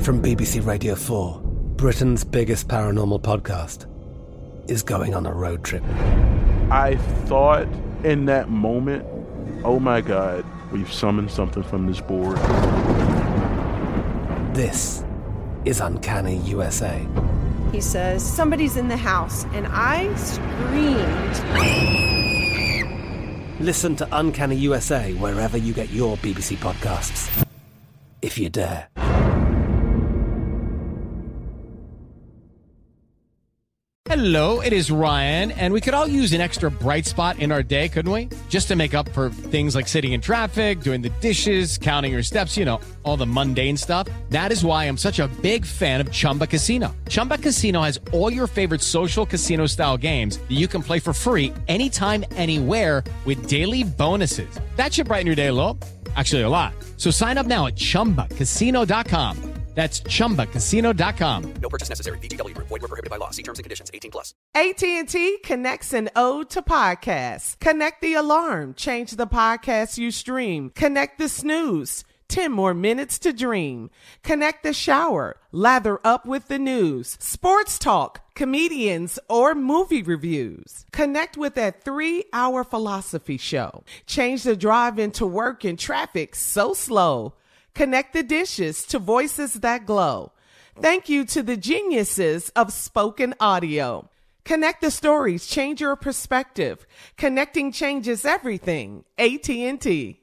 From BBC Radio 4, Britain's biggest paranormal podcast is going on a road trip. I thought in that moment, oh my God, we've summoned something from this board. This is Uncanny USA. He says, somebody's in the house, and I screamed. Listen to Uncanny USA wherever you get your BBC podcasts, if you dare. Hello, it is Ryan, and we could all use an extra bright spot in our day, couldn't we? Just to make up for things like sitting in traffic, doing the dishes, counting your steps, you know, all the mundane stuff. That is why I'm such a big fan of Chumba Casino. Chumba Casino has all your favorite social casino-style games that you can play for free anytime, anywhere with daily bonuses. That should brighten your day a little. Actually, a lot. So sign up now at ChumbaCasino.com. That's ChumbaCasino.com. No purchase necessary. VGW Group. Void where prohibited by law. See terms and conditions. 18+. AT&T connects an ode to podcasts. Connect the alarm. Change the podcast you stream. Connect the snooze. 10 more minutes to dream. Connect the shower. Lather up with the news. Sports talk, comedians, or movie reviews. Connect with that 3-hour philosophy show. Change the drive into work and traffic so slow. Connect the dishes to voices that glow. Thank you to the geniuses of spoken audio. Connect the stories, change your perspective. Connecting changes everything. AT&T.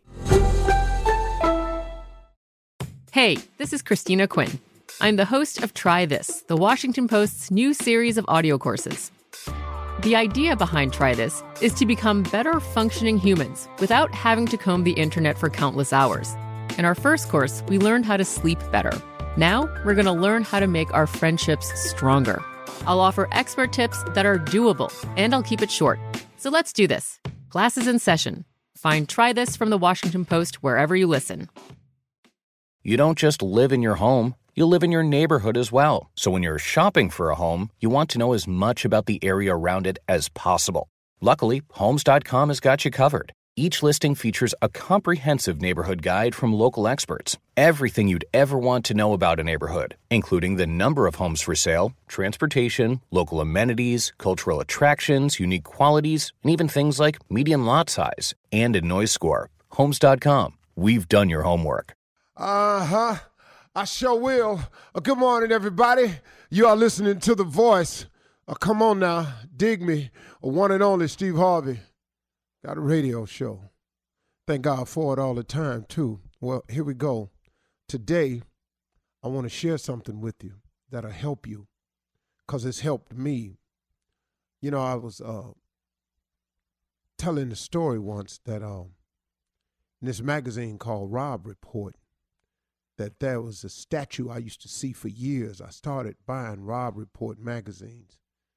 Hey, this is Christina Quinn. I'm the host of Try This, the Washington Post's new series of audio courses. The idea behind Try This is to become better functioning humans without having to comb the internet for countless hours. In our first course, we learned how to sleep better. Now, we're going to learn how to make our friendships stronger. I'll offer expert tips that are doable, and I'll keep it short. So let's do this. Class is in session. Find Try This from the Washington Post wherever you listen. You don't just live in your home, you live in your neighborhood as well. So when you're shopping for a home, you want to know as much about the area around it as possible. Luckily, Homes.com has got you covered. Each listing features a comprehensive neighborhood guide from local experts. Everything you'd ever want to know about a neighborhood, including the number of homes for sale, transportation, local amenities, cultural attractions, unique qualities, and even things like median lot size and a noise score. Homes.com. We've done your homework. I sure will. Good morning, everybody. You are listening to The Voice. Come on now, dig me. One and only Steve Harvey. Got a radio show. Thank God for it all the time, too. Well, here we go. Today, I want to share something with you that'll help you because it's helped me. You know, I was telling the story once that in this magazine called Robb Report, that there was a statue I used to see for years. I started buying Robb Report magazines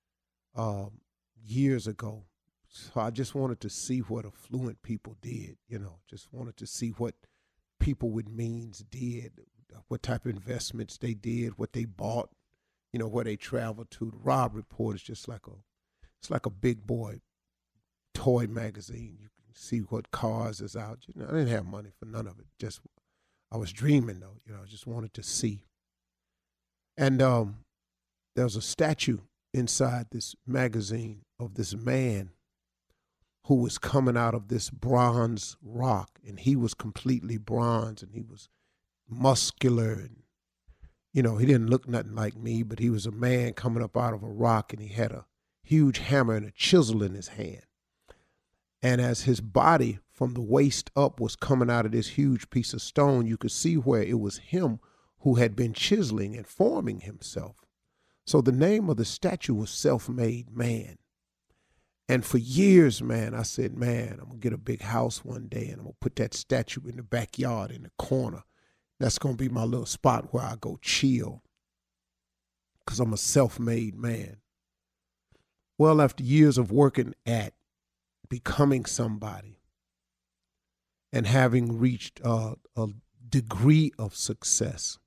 years ago. So I just wanted to see what affluent people did, you know, just wanted to see what people with means did, what type of investments they did, what they bought, you know, where they traveled to. The Robb Report is just like a big boy toy magazine. You can see what cars is out. You know, I didn't have money for none of it. Just I was dreaming though, you know, I just wanted to see. And there was a statue inside this magazine of this man who was coming out of this bronze rock, and he was completely bronze, and he was muscular, and, you know, he didn't look nothing like me, but he was a man coming up out of a rock, and he had a huge hammer and a chisel in his hand. And as his body from the waist up was coming out of this huge piece of stone, you could see where it was him who had been chiseling and forming himself. So the name of the statue was Self-Made Man. And for years, man, I said, man, I'm going to get a big house one day and I'm going to put that statue in the backyard in the corner. That's going to be my little spot where I go chill because I'm a self-made man. Well, after years of working at becoming somebody and having reached a degree of success,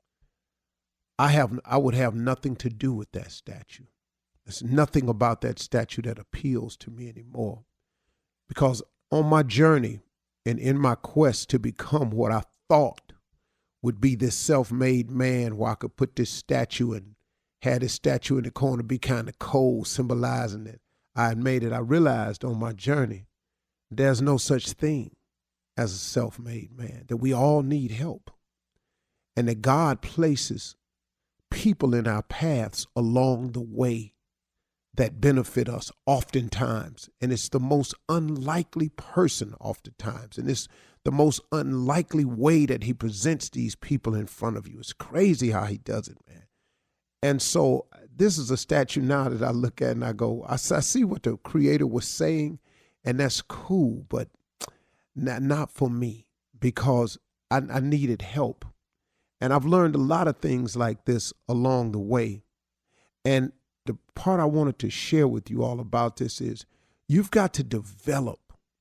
I would have nothing to do with that statue. There's nothing about that statue that appeals to me anymore, because on my journey and in my quest to become what I thought would be this self-made man where I could put this statue and had this statue in the corner be kind of cold, symbolizing that I had made it. I realized on my journey there's no such thing as a self-made man, that we all need help, and that God places people in our paths along the way that benefit us oftentimes. And it's the most unlikely person oftentimes. And it's the most unlikely way that he presents these people in front of you. It's crazy how he does it, man. And so this is a statue now that I look at and I go, I see what the Creator was saying, and that's cool, but not for me, because I needed help. And I've learned a lot of things like this along the way. And the part I wanted to share with you all about this is you've got to develop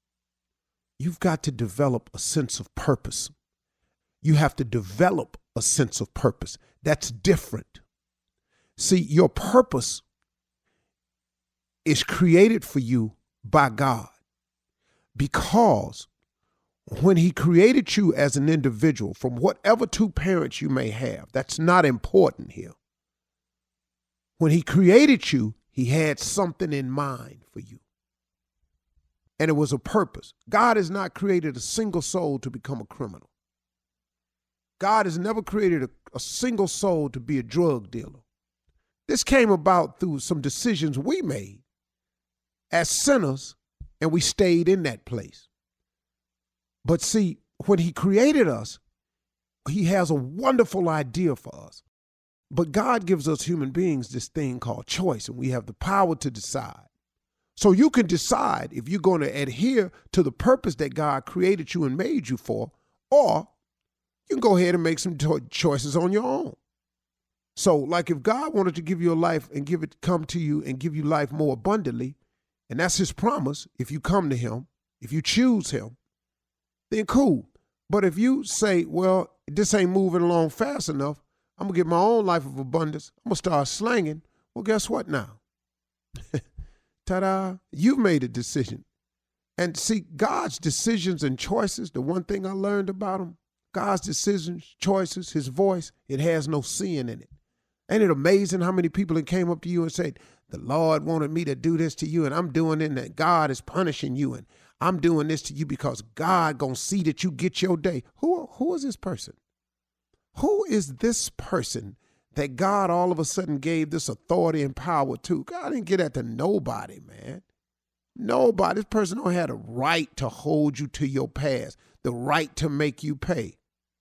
a sense of purpose. You have to develop a sense of purpose. That's different. See, your purpose is created for you by God, because when he created you as an individual, from whatever two parents you may have, that's not important here. When he created you, he had something in mind for you. And it was a purpose. God has not created a single soul to become a criminal. God has never created a single soul to be a drug dealer. This came about through some decisions we made as sinners, and we stayed in that place. But see, when he created us, he has a wonderful idea for us. But God gives us human beings this thing called choice, and we have the power to decide. So you can decide if you're going to adhere to the purpose that God created you and made you for, or you can go ahead and make some choices on your own. So like if God wanted to give you a life and come to you and give you life more abundantly, and that's his promise, if you come to him, if you choose him, then cool. But if you say, well, this ain't moving along fast enough, I'm going to get my own life of abundance, I'm going to start slanging, well, guess what now? Ta-da, you've made a decision. And see, God's decisions and choices, the one thing I learned about him, God's decisions, choices, his voice, it has no sin in it. Ain't it amazing how many people that came up to you and said, the Lord wanted me to do this to you, and I'm doing it, and that God is punishing you, and I'm doing this to you because God gonna see that you get your day. Who is this person? Who is this person that God all of a sudden gave this authority and power to? God didn't give that to nobody, man. Nobody. This person don't have the right to hold you to your past, the right to make you pay.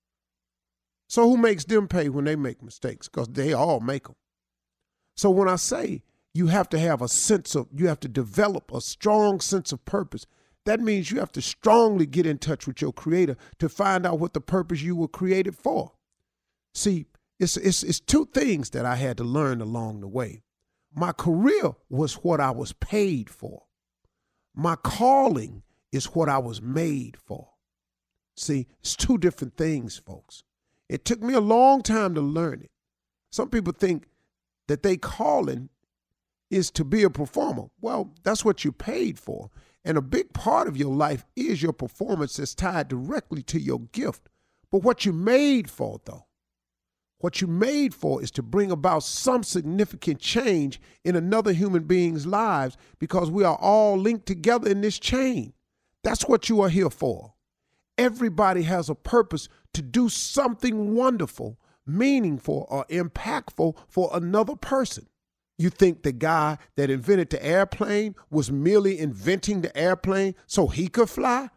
So who makes them pay when they make mistakes? Because they all make them. So when I say you have to have you have to develop a strong sense of purpose, that means you have to strongly get in touch with your Creator to find out what the purpose you were created for. See, it's two things that I had to learn along the way. My career was what I was paid for. My calling is what I was made for. See, it's two different things, folks. It took me a long time to learn it. Some people think that they calling is to be a performer. Well, that's what you're paid for. And a big part of your life is your performance that's tied directly to your gift. But what you're made for, though, what you're made for is to bring about some significant change in another human being's lives, because we are all linked together in this chain. That's what you are here for. Everybody has a purpose to do something wonderful, meaningful, or impactful for another person. You think the guy that invented the airplane was merely inventing the airplane so he could fly?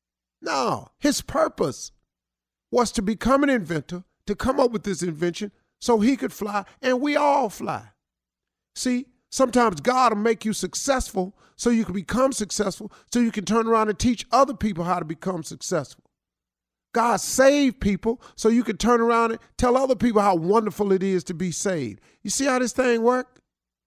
No, his purpose was to become an inventor, to come up with this invention so he could fly, and we all fly. See, sometimes God will make you successful so you can become successful, so you can turn around and teach other people how to become successful. God saved people so you can turn around and tell other people how wonderful it is to be saved. You see how this thing works?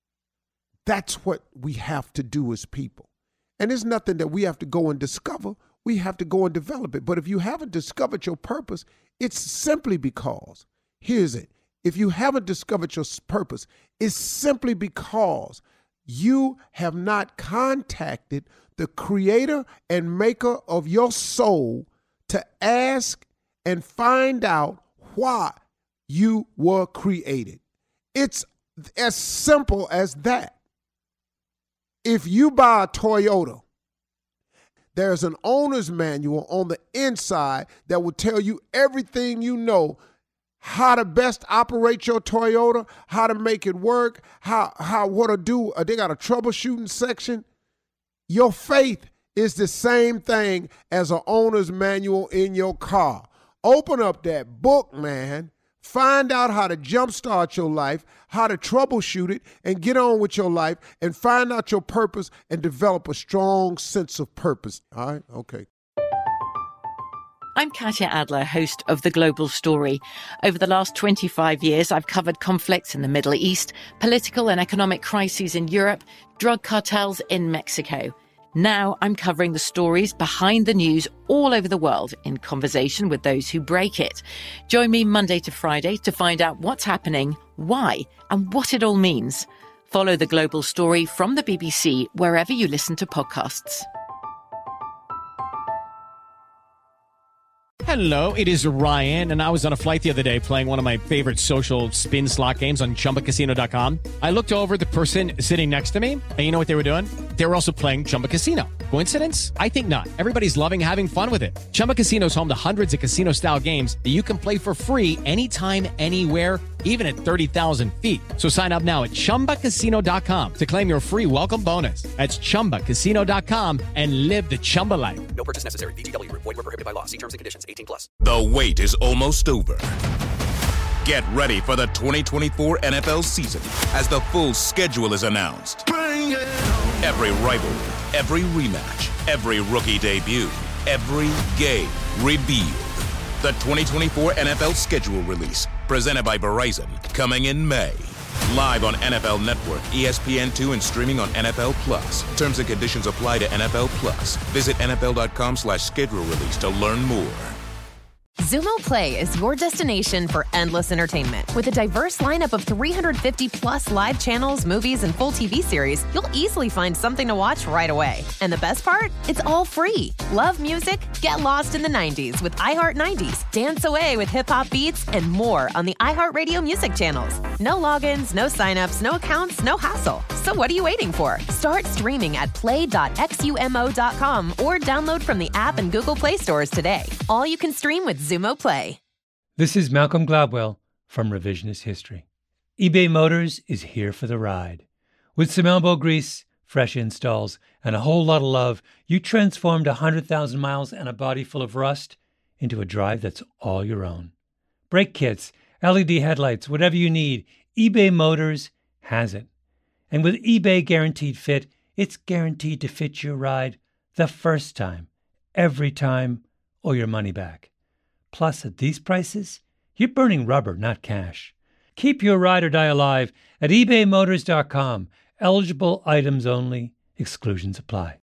That's what we have to do as people. And it's nothing that we have to go and discover. We have to go and develop it. But if you haven't discovered your purpose, it's simply because, here's it, if you haven't discovered your purpose, it's simply because you have not contacted the Creator and Maker of your soul to ask and find out why you were created. It's as simple as that. If you buy a Toyota, there's an owner's manual on the inside that will tell you everything you know, how to best operate your Toyota, how to make it work, what to do. They got a troubleshooting section. Your faith is the same thing as an owner's manual in your car. Open up that book, man. Find out how to jumpstart your life, how to troubleshoot it, and get on with your life, and find out your purpose and develop a strong sense of purpose. All right? Okay. I'm Katya Adler, host of The Global Story. Over the last 25 years, I've covered conflicts in the Middle East, political and economic crises in Europe, drug cartels in Mexico. Now I'm covering the stories behind the news all over the world in conversation with those who break it. Join me Monday to Friday to find out what's happening, why, and what it all means. Follow The Global Story from the BBC wherever you listen to podcasts. Hello, it is Ryan, and I was on a flight the other day playing one of my favorite social spin slot games on ChumbaCasino.com. I looked over at the person sitting next to me, and you know what they were doing? They were also playing Chumba Casino. Coincidence? I think not. Everybody's loving having fun with it. Chumba Casino is home to hundreds of casino-style games that you can play for free anytime, anywhere, even at 30,000 feet. So sign up now at ChumbaCasino.com to claim your free welcome bonus. That's ChumbaCasino.com and live the Chumba life. No purchase necessary. VGW. Void where prohibited by law. See terms and conditions. 18+. The wait is almost over. Get ready for the 2024 NFL season as the full schedule is announced. Bring it on. Every rivalry, every rematch, every rookie debut, every game revealed. The 2024 NFL schedule release, presented by Verizon, coming in May. Live on NFL Network, ESPN2, and streaming on NFL Plus. Terms and conditions apply to NFL Plus. Visit NFL.com/schedule release to learn more. Xumo Play is your destination for endless entertainment. With a diverse lineup of 350 plus live channels, movies, and full TV series, you'll easily find something to watch right away. And the best part? It's all free. Love music? Get lost in the 90s with iHeart 90s, dance away with hip-hop beats, and more on the iHeartRadio music channels. No logins, no signups, no accounts, no hassle. So what are you waiting for? Start streaming at play.xumo.com or download from the app and Google Play stores today. All you can stream with Xumo Play. This is Malcolm Gladwell from Revisionist History. eBay Motors is here for the ride. With some elbow grease, fresh installs, and a whole lot of love, you transformed 100,000 miles and a body full of rust into a drive that's all your own. Brake kits, LED headlights, whatever you need, eBay Motors has it. And with eBay Guaranteed Fit, it's guaranteed to fit your ride the first time, every time, or your money back. Plus, at these prices, you're burning rubber, not cash. Keep your ride or die alive at ebaymotors.com. Eligible items only. Exclusions apply.